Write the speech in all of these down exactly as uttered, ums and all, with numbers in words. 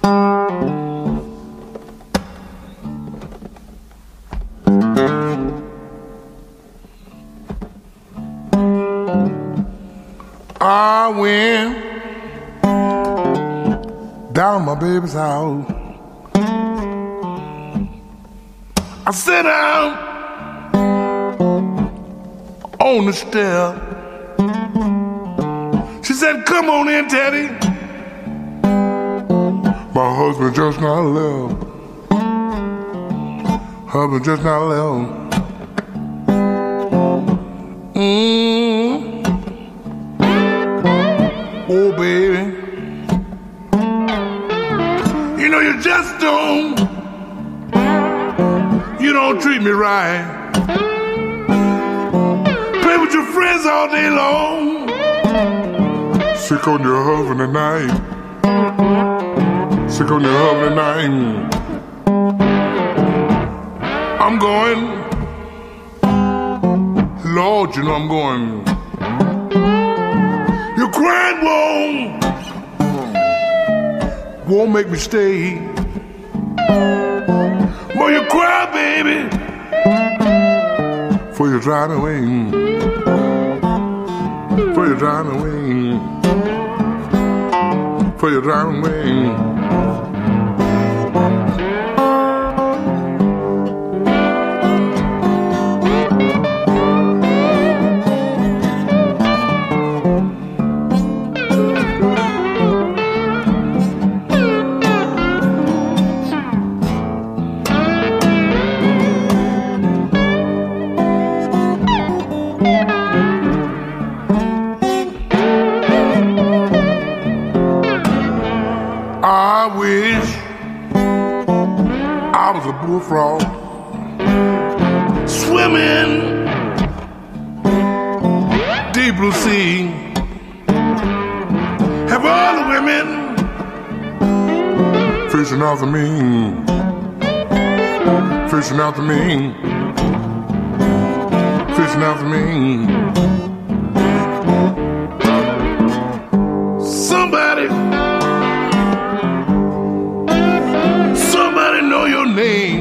I went down my baby's house. I sat down on the step. She said, "Come on in, Teddy. My husband just not left. Husband just not left. Mm. Oh, baby. You know, you just don't, you don't treat me right. Play with your friends all day long. Sick on your husband tonight. Sick on your husband tonight. I'm going. Lord, you know I'm going. Your crying won't, won't make me stay. Boy, you cry, baby, for you drive away. For you drive away. For you drive away. I wish I was a bullfrog swimming deep blue sea. Have all the women fishing after me, fishing after me, fishing after me. Somebody, somebody know your name.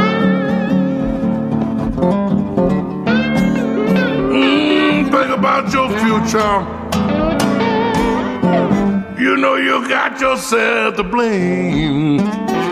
Mm, think about your future. You know you got yourself to blame.